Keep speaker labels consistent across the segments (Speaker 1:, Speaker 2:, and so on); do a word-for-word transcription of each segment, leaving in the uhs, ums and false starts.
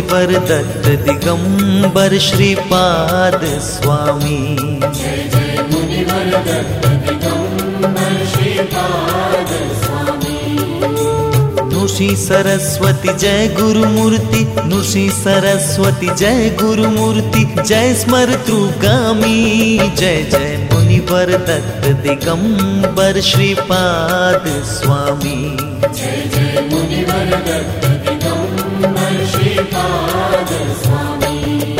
Speaker 1: मुनिवर दत्त दिगंबर श्रीपाद स्वामी।
Speaker 2: जय जय मुनिवर दत्त दिगंबर श्रीपाद स्वामी।
Speaker 1: नृषि सरस्वती जय गुरुमूर्ति, नृषि सरस्वती जय गुरुमूर्ति, जय स्मर्तृगामी। जय जय मुनिवर दत्त दिगंबर श्रीपाद स्वामी।
Speaker 2: जय जय मुनिवर दत्त दिगंबर श्रीपाद स्वामी।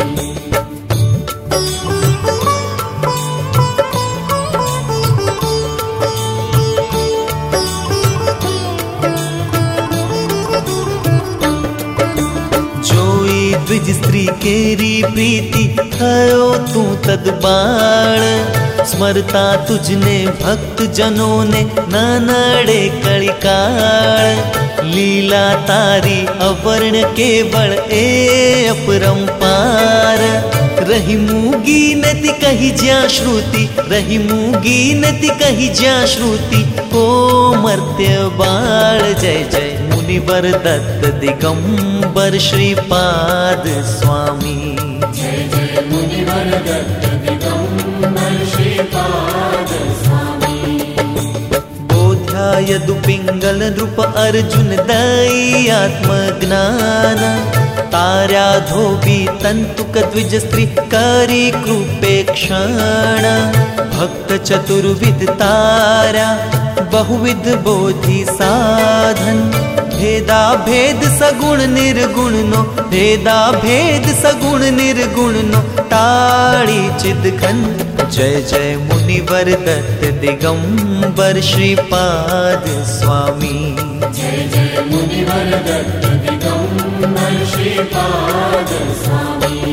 Speaker 1: द्विज स्त्री केरी प्रीति थयो तू तदबाळ, स्मरता तुझने भक्त जनों ने नानाड़े कलिकाळ। लीला तारी अवर्ण केवल ए अपरंपार, रही मूगी नति कही ज्या श्रुति, रही मूगी नति कही ज्या श्रुति, को मर्त्य बाळ। जय जय मुनिवर दत्त दिगंबर श्रीपाद स्वामी।
Speaker 2: जय जय मुनिवर दत्त दिगंबर श्रीपाद स्वामी।
Speaker 1: बोध्याय दुपिंगल नृप अर्जुन दई आत्मज्ञान, तार्या धोबी तंतुक द्विज स्त्री करी कृपेक्षण। भक्त चतुर्विध तारा बहुविध बोधि साधन, भेदा भेद सगुण निर्गुण नो, भेदा भेद सगुण निर्गुण नो, टाड़ी चिदघन। जय जय मुनिवर दत्त दिगंबर श्रीपाद स्वामी।
Speaker 2: जय जय मुनिवर दत्त दिगंबर श्रीपाद स्वामी।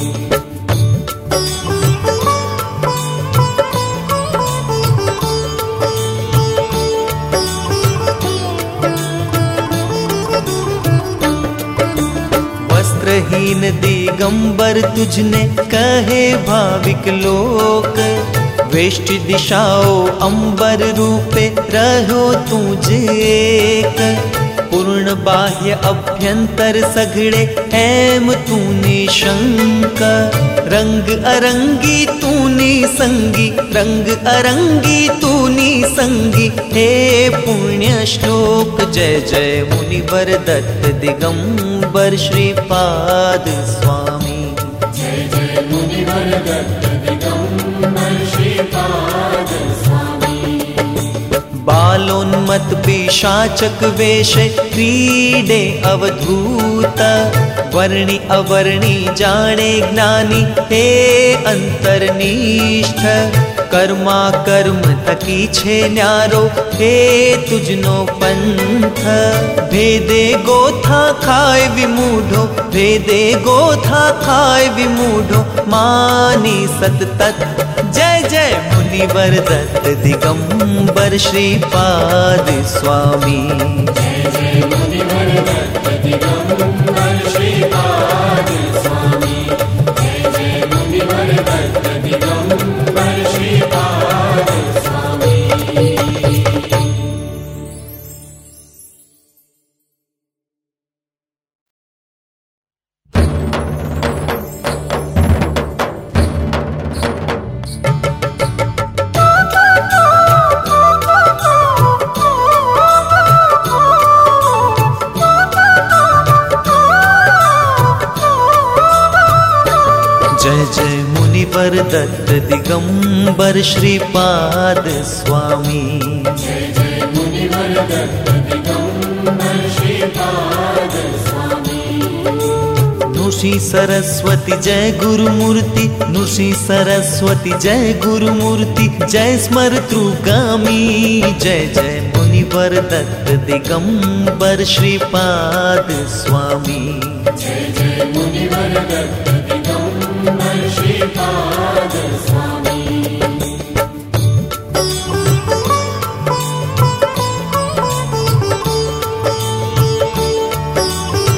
Speaker 1: वस्त्रहीन दिगंबर तुझने कहे भाविक लोक, वेष्टि दिशाओ अंबर रूपे रहो तुझे एक। पूर्ण बाह्य अभ्यंतर सघड़े हेम तू निशंक, रंग अरंगी तूनी संगी, रंग अरंगी तूनी संगी, हे पुण्य श्लोक। जय जय मुनिवर दत्त दिगंबर श्रीपाद स्वामी।
Speaker 2: जय जय मुनिवर दत्त दिगंबर श्रीपाद स्वामी।
Speaker 1: बालोन्मत पिशाचक वेश क्रीडे अवधूत, वर्णि अवर्णि जाने ज्ञानी हे अंतर्निष्ठ। कर्मा कर्म तकी छे न्यारो हे तुझनो पंथ, भेदे गोथा खाय विमूढ़ो, भेदे गोथा खाय विमूढ़ो, मानी सततत। जय जय मुनिवर दत्त दिगंबर श्रीपाद स्वामी।
Speaker 2: जय जय मुनिवर दत्त दिगंबर श्रीपाद स्वामी। जय जय मुनिवर दत्त दिगंबर श्रीपाद स्वामी।
Speaker 1: जय जय मुनिवर दत्त दिगंबर श्रीपाद स्वामी।
Speaker 2: जय जय मुनिवर दत्त दिगंबर श्रीपाद स्वामी।
Speaker 1: नृषि सरस्वती जय गुरुमूर्ति, नृषि सरस्वती जय गुरुमूर्ति, जय स्मर्तृगामी। जय जय मुनिवर दत्त दिगंबर श्रीपाद स्वामी।
Speaker 2: जय जय मुनिवर दत्त दिगंबर श्रीपाद स्वामी।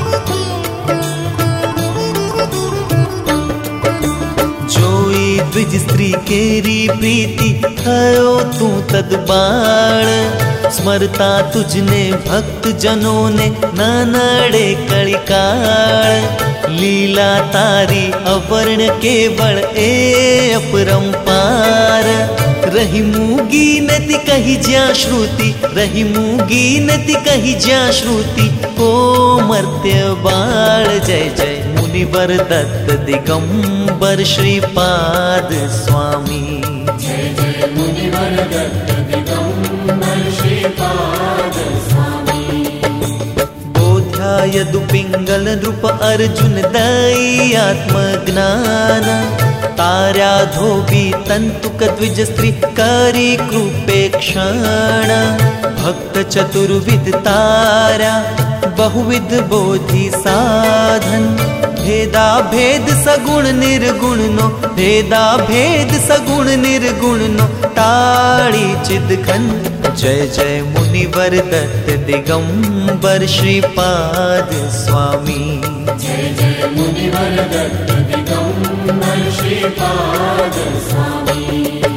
Speaker 1: द्विज द्विज स्त्री केरी प्रीति थयो तू तद बाण स्मरता तुझने भक्त जनों ने नानाड़े कलिकाल लीला तारी अवर्ण केवल ए अपरंपार रही मूगी नति कही ज्या श्रुति रही मूगी नति कही ज्या श्रुति को मर्त्य बाळ जय जय मुनिवर दत्त दिगंबर श्रीपाद स्वामी
Speaker 2: जय जय मुनिवर दत्त दिगंबर श्रीपाद स्वामी
Speaker 1: बोध्यायदु पिंगल नृप अर्जुन दई आत्मज्ञान तार्या धोबी तंतुक द्विज स्त्री करी कृपेक्षण भक्त चतुर्विद तारा बहुविध बोधि साधन भेदा भेद सगुण निर्गुण नो भेदा भेद सगुण निर्गुण नो ताड़ी चिदघन जय जय मुनिवर दत्त दिगंबर श्रीपाद स्वामी
Speaker 2: जय जय मुनिवर दत्त दिगंबर श्रीपाद स्वामी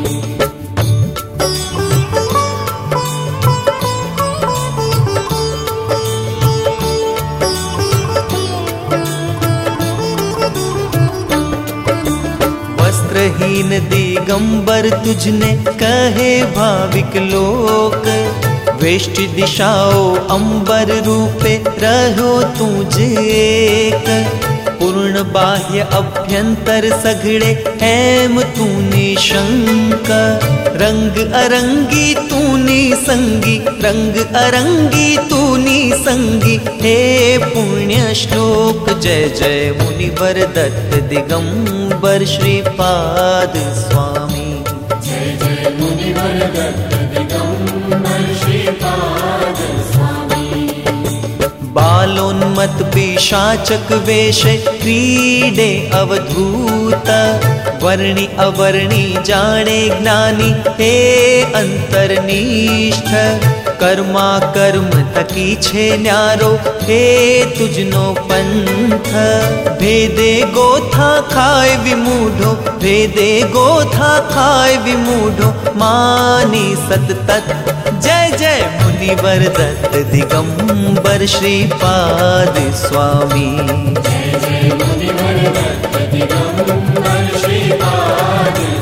Speaker 1: वस्त्रहीन दिगंबर तुझने कहे भाविक लोक वेष्ट दिशाओ अंबर रूपे रहो तुझे एक पूर्ण बाह्य अभ्यंतर सघड़े हेम तू निशंक रंग अरंगी तूनी संगी रंग अरंगी तूनी संगी हे पुण्य श्लोक जय जय मुनिवर दत्त दिगंबर श्रीपाद स्वामी
Speaker 2: जय जय मुनिवर दत्त दिगंबर श्रीपाद स्वामी
Speaker 1: बालोन्मत पिशाचक वेश क्रीडे अवधूत वर्णि अवर्णि जाने ज्ञानी हे अंतर्निष्ठ कर्मा कर्म तकी छे न्यारो हे तुझनो पंथ भेदे गोथा खाय विमूढ़ो भेदे गोथा खाय विमूढ़ो मानी सतत जय जय मुनिवर दत्त दिगंबर श्रीपाद स्वामी
Speaker 2: जय जय मुनिवर दत्त दिगंबर श्रीपाद